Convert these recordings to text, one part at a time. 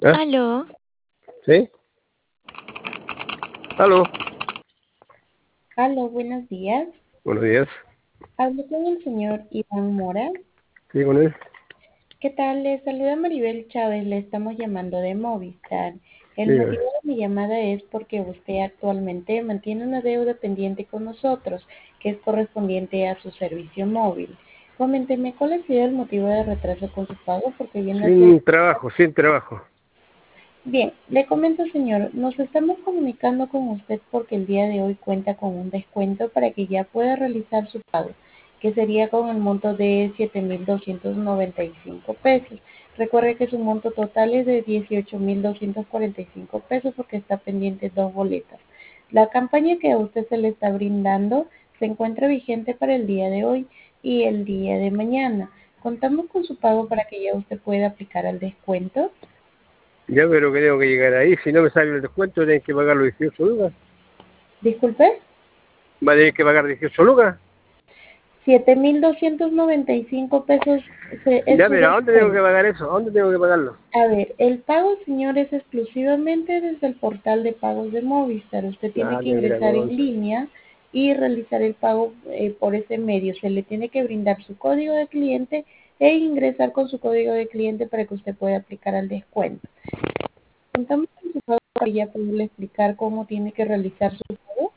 ¿Ah? Aló, ¿Sí? ¿Aló? Aló, buenos días. Buenos días. Hablo con el señor Iván Mora. ¿Sí con él? ¿Qué tal? Le saluda Maribel Chávez. Le estamos llamando de Movistar. El Dígame. motivo de mi llamada es porque usted actualmente mantiene una deuda pendiente con nosotros, que es correspondiente a su servicio móvil. Coménteme cuál ha sido el motivo de retraso con su pago, porque viendo aquí el... Sin trabajo, sin trabajo. Bien, le comento, señor, nos estamos comunicando con usted porque el día de hoy cuenta con un descuento para que ya pueda realizar su pago, que sería con el monto de 7.295 pesos. Recuerde que su monto total es de 18.245 pesos porque está pendiente dos boletas. La campaña que a usted se le está brindando se encuentra vigente para el día de hoy y el día de mañana. Contamos con su pago para que ya usted pueda aplicar al descuento. Ya, pero que tengo que llegar ahí. Si no me sale el descuento, tienen que pagar los 18 lucas. Disculpe. ¿Va a tener que pagar 18 lucas? 7.295 pesos es Ya, su pero ¿a dónde tengo que descuento. pagar eso? ¿A dónde tengo que pagarlo? A ver, el pago, señor, es exclusivamente desde el portal de pagos de Movistar. Usted tiene Ah, que qué gran ingresar en cosa. línea y realizar el pago por ese medio. Se le tiene que brindar su código de cliente e ingresar con su código de cliente para que usted pueda aplicar al descuento. Contamos con su pago para ya poderle explicar cómo tiene que realizar su pago.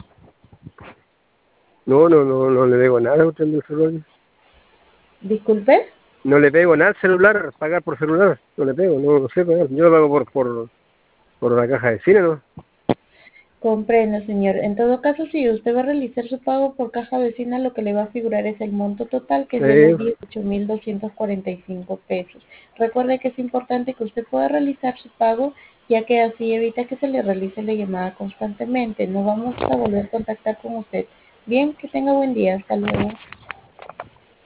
No le pego nada a usted del celular. Disculpe. No le pego nada al celular, pagar por celular. No le pego, no sé pagar. Yo lo pago por la caja de cine, ¿no? Comprendo, señor. En todo caso, si usted va a realizar su pago por caja vecina, lo que le va a figurar es el monto total, que es de los Sí. 18.245 pesos. Recuerde que es importante que usted pueda realizar su pago, ya que así evita que se le realice la llamada constantemente. No vamos a volver a contactar con usted. Bien, que tenga buen día. Hasta luego.